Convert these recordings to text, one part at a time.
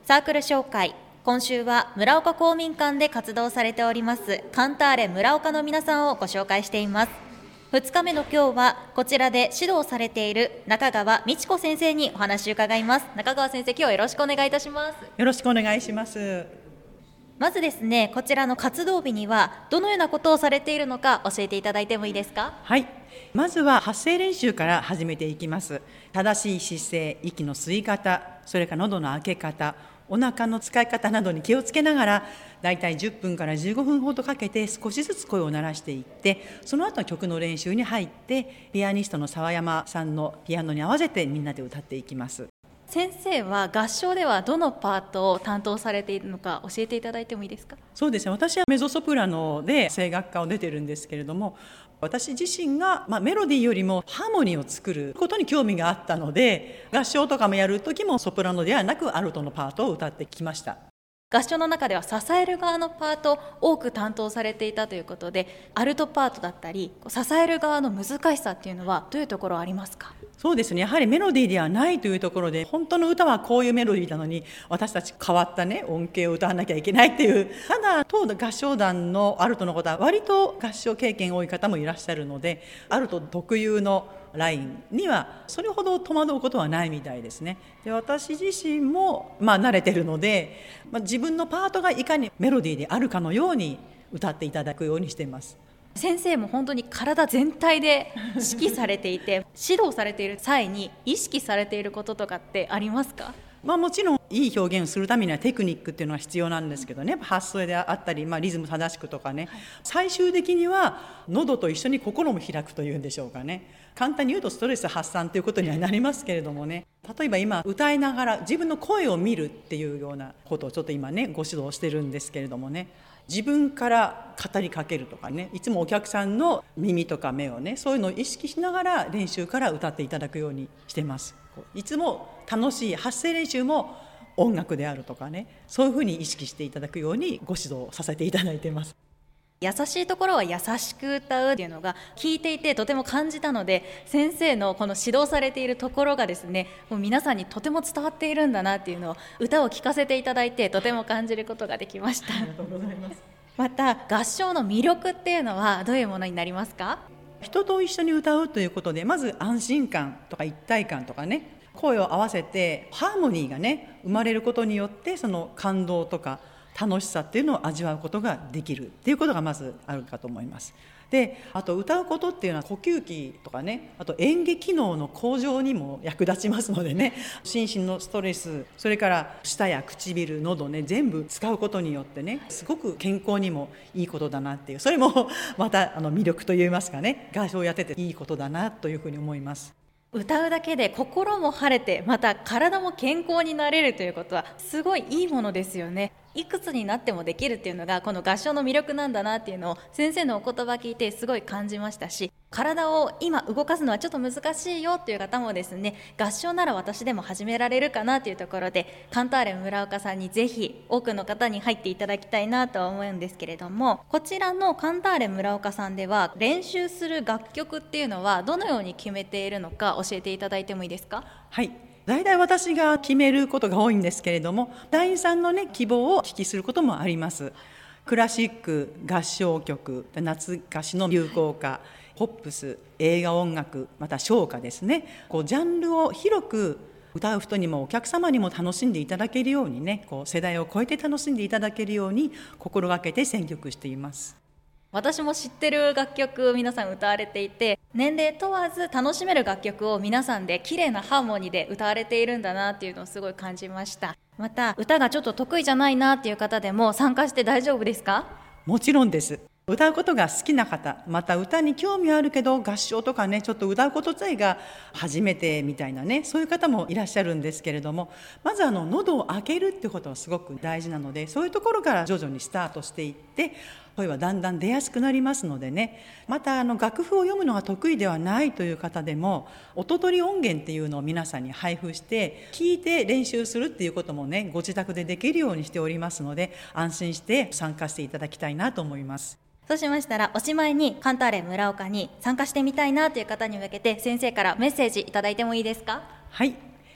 サークル紹介。今週は村岡公民館で活動されておりますカンターレ村岡の皆さんをご紹介しています。2日目の今日はこちらで指導されている中川美智子先生にお話を伺います。中川先生、今日はよろしくお願いいたします。 よろしくお願いします。 まずですね、こちらの活動日にはどのようなことをされているのか教えていただいてもいいですか？ はい、まずは発声練習から始めていきます。正しい姿勢、息の吸い方、それから喉の開け方、お腹の使い方などに気をつけながら、だいたい10分から15分ほどかけて少しずつ声を鳴らしていって、その後曲の練習に入って、ピアニストの澤山さんのピアノに合わせてみんなで歌っていきます。 先生は合唱ではどのパートを担当されているのか教えていただいてもいいですか？ そうですね、私はメゾソプラノで声楽科を出てるんですけれども、私自身が、メロディーよりもハーモニーを作ることに興味があったので、合唱とかもやる時もソプラノではなくアルトのパートを歌ってきました。 合唱の中では支える側のパートを多く担当されていたということで、アルトパートだったり支える側の難しさっていうのはどういうところありますか？ そうですね、やはりメロディーではないというところで、本当の歌はこういうメロディーなのに、私たち変わったね音形を歌わなきゃいけないっていう。ただ当合唱団のアルトの方は割と合唱経験多い方もいらっしゃるので、アルト特有のラインにはそれほど戸惑うことはないみたいですね。で、私自身も慣れてるので、自分のパートがいかにメロディーであるかのように歌っていただくようにしています。 先生も本当に体全体で指揮されていて指導されている際に意識されていることとかってありますか？ もちろんいい表現をするためにはテクニックっていうのは必要なんですけどね、発声であったり、リズム正しくとかね、最終的には喉と一緒に心も開くというんでしょうかね。簡単に言うとストレス発散ということにはなりますけれどもね、例えば今歌いながら自分の声を見るっていうようなことをちょっと今ねご指導してるんですけれどもね、自分から語りかけるとかね、いつもお客さんの耳とか目をね、そういうのを意識しながら練習から歌っていただくようにしてます。いつも楽しい発声練習も音楽であるとかね、そういうふうに意識していただくようにご指導させていただいています。 優しいところは優しく歌うっていうのが聞いていてとても感じたので、先生のこの指導されているところがですね、もう皆さんにとても伝わっているんだなっていうのを歌を聴かせていただいてとても感じることができました。 ありがとうございます。 また合唱の魅力っていうのはどういうものになりますか？ 人と一緒に歌うということで、まず安心感とか一体感とかね、声を合わせてハーモニーがね生まれることによって、その感動とか楽しさっていうのを味わうことができるっていうことがまずあるかと思います。で、あと歌うことっていうのは呼吸器とかね、あと嚥下機能の向上にも役立ちますのでね、心身のストレス、それから舌や唇、喉ね、全部使うことによってね、すごく健康にもいいことだなっていう、それもまた魅力といいますかね、合唱をやってていいことだなというふうに思います。 歌うだけで心も晴れて、また体も健康になれるということはすごいいいものですよね。いくつになってもできるっていうのがこの合唱の魅力なんだなっていうのを先生のお言葉聞いてすごい感じましたし、体を今動かすのはちょっと難しいよっていう方もですね、合唱なら私でも始められるかなというところで、カンターレ村岡さんにぜひ多くの方に入っていただきたいなと思うんですけれども、こちらのカンターレ村岡さんでは練習する楽曲っていうのはどのように決めているのか教えていただいてもいいですか？ はい、大体私が決めることが多いんですけれども、団員さんのね希望をお聞きすることもあります。クラシック、合唱曲、夏歌詞の流行歌、ポップス、映画音楽、また唱歌ですね、ジャンルを広く歌う人にもお客様にも楽しんでいただけるようにね、世代を超えて楽しんでいただけるように心がけて選曲しています。 私も知ってる楽曲皆さん歌われていて、年齢問わず楽しめる楽曲を皆さんで綺麗なハーモニーで歌われているんだなっていうのをすごい感じました。また歌がちょっと得意じゃないなっていう方でも参加して大丈夫ですか？ もちろんです。歌うことが好きな方、また歌に興味あるけど合唱とかね、ちょっと歌うこと自体が初めてみたいなね、そういう方もいらっしゃるんですけれども、まず喉を開けるってことはすごく大事なので、そういうところから徐々にスタートしていって、声はだんだん出やすくなりますのでね。また楽譜を読むのが得意ではないという方でも、音取り音源っていうのを皆さんに配布して聞いて練習するっていうこともね、ご自宅でできるようにしておりますので、安心して参加していただきたいなと思います。 そうしましたら、おしまいにカンターレ村岡に参加してみたいなという方に向けて先生からメッセージいただいてもいいですか？ はい、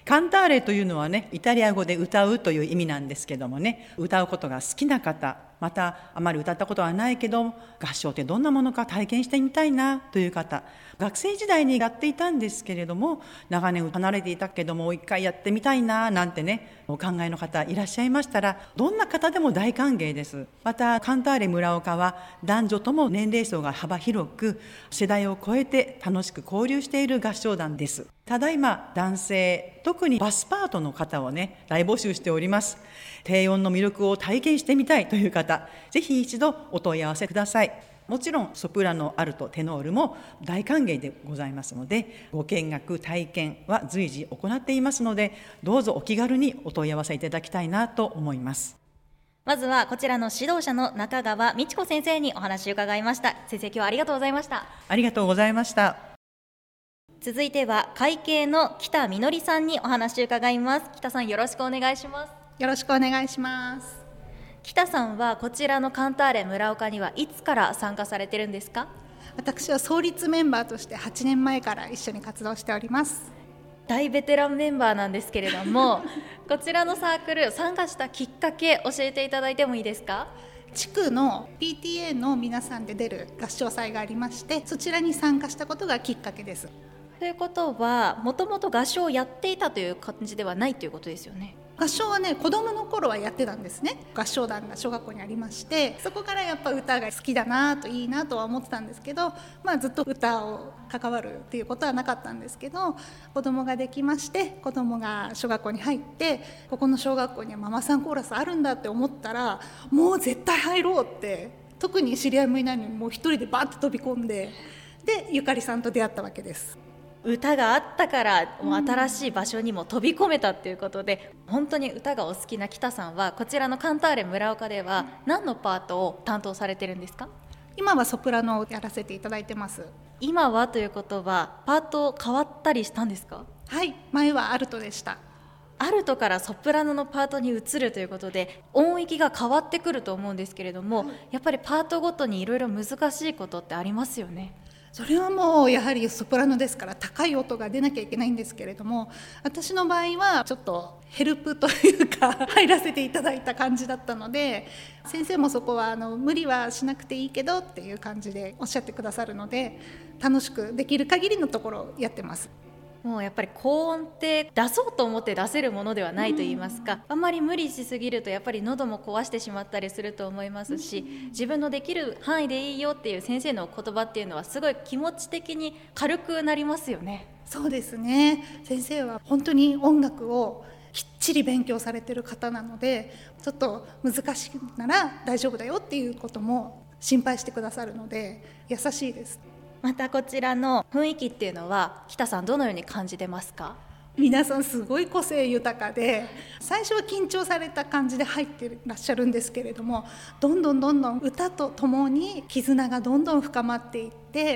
カンターレというのはね、イタリア語で歌うという意味なんですけどもね、歌うことが好きな方、またあまり歌ったことはないけど合唱ってどんなものか体験してみたいなという方、学生時代にやっていたんですけれども長年離れていたけどもう一回やってみたいななんてね、お考えの方いらっしゃいましたら、どんな方でも大歓迎です。またカンターレ村岡は男女とも年齢層が幅広く、世代を超えて楽しく交流している合唱団です。ただいま男性、特にバスパートの方をね、大募集しております。低音の魅力を体験してみたいという方、ぜひ一度お問い合わせください。もちろんソプラノ、アルト、テノールも大歓迎でございますので、ご見学体験は随時行っていますので、どうぞお気軽にお問い合わせいただきたいなと思います。 まずはこちらの指導者の中川美智子先生にお話を伺いました。先生、今日はありがとうございました。 ありがとうございました。 続いては会計の北みのりさんにお話を伺います。北さん、よろしくお願いします。 よろしくお願いします。 北さんはこちらのカンターレ村岡にはいつから参加されてるんですか？ 私は創立メンバーとして8年前から一緒に活動しております。 大ベテランメンバーなんですけれどもこちらのサークル参加したきっかけ教えていただいてもいいですか？ 地区の PTA の皆さんで出る合唱祭がありまして、そちらに参加したことがきっかけです。 ということはもともと合唱をやっていたという感じではないということですよね。 合唱はね、子供の頃はやってたんですね。合唱団が小学校にありまして、そこからやっぱ歌が好きだなと、いいなとは思ってたんですけど、ずっと歌を関わるっていうことはなかったんですけど、子供ができまして、子供が小学校に入って、ここの小学校にはママさんコーラスあるんだって思ったら、もう絶対入ろうって、特に知り合いもいないのにもう一人でバーッと飛び込んで、でゆかりさんと出会ったわけです。 歌があったからもう新しい場所にも飛び込めたということで、本当に歌がお好きな北さんはこちらのカンターレ村岡では何のパートを担当されてるんですか？ 今はソプラノをやらせていただいてます。 今はということはパート変わったりしたんですか？ はい、前はアルトでした。 アルトからソプラノのパートに移るということで音域が変わってくると思うんですけれども、やっぱりパートごとにいろいろ難しいことってありますよね。 それはもうやはりソプラノですから高い音が出なきゃいけないんですけれども、私の場合はちょっとヘルプというか入らせていただいた感じだったので、先生もそこは無理はしなくていいけどっていう感じでおっしゃってくださるので、楽しくできる限りのところをやってます。 もうやっぱり高音って出そうと思って出せるものではないといいますか、あんまり無理しすぎるとやっぱり喉も壊してしまったりすると思いますし、自分のできる範囲でいいよっていう先生の言葉っていうのはすごい気持ち的に軽くなりますよね。 そうですね、先生は本当に音楽をきっちり勉強されてる方なので、ちょっと難しいなら大丈夫だよっていうことも心配してくださるので優しいです。 またこちらの雰囲気っていうのは北さんどのように感じてますか？ 皆さんすごい個性豊かで、最初は緊張された感じで入ってらっしゃるんですけれども、どんどん歌とともに絆がどんどん深まっていって、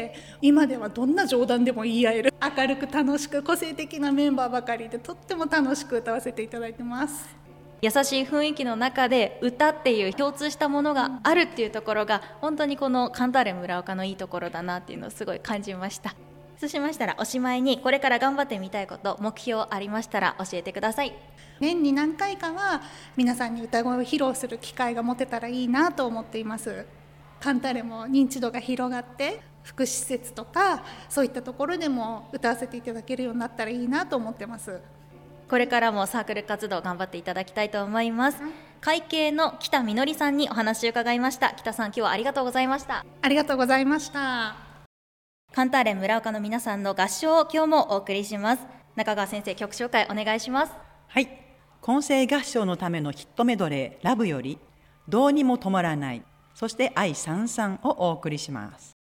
今ではどんな冗談でも言い合える明るく楽しく個性的なメンバーばかりで、とっても楽しく歌わせていただいてます。 優しい雰囲気の中で歌っていう共通したものがあるっていうところが本当にこのカンターレ村岡のいいところだなっていうのをすごい感じました。そうしましたらおしまいにこれから頑張ってみたいこと、目標ありましたら教えてください。 年に何回かは皆さんに歌声を披露する機会が持てたらいいなと思っています。カンターレも認知度が広がって福祉施設とかそういったところでも歌わせていただけるようになったらいいなと思ってます。 これからもサークル活動頑張っていただきたいと思います。会計の北みのりさんにお話を伺いました。北さん、今日はありがとうございました。 ありがとうございました。 カンターレ村岡の皆さんの合唱を今日もお送りします。中川先生、曲紹介お願いします。 はい、混声合唱のためのヒットメドレーラブよりどうにも止まらない、そして愛燦々をお送りします。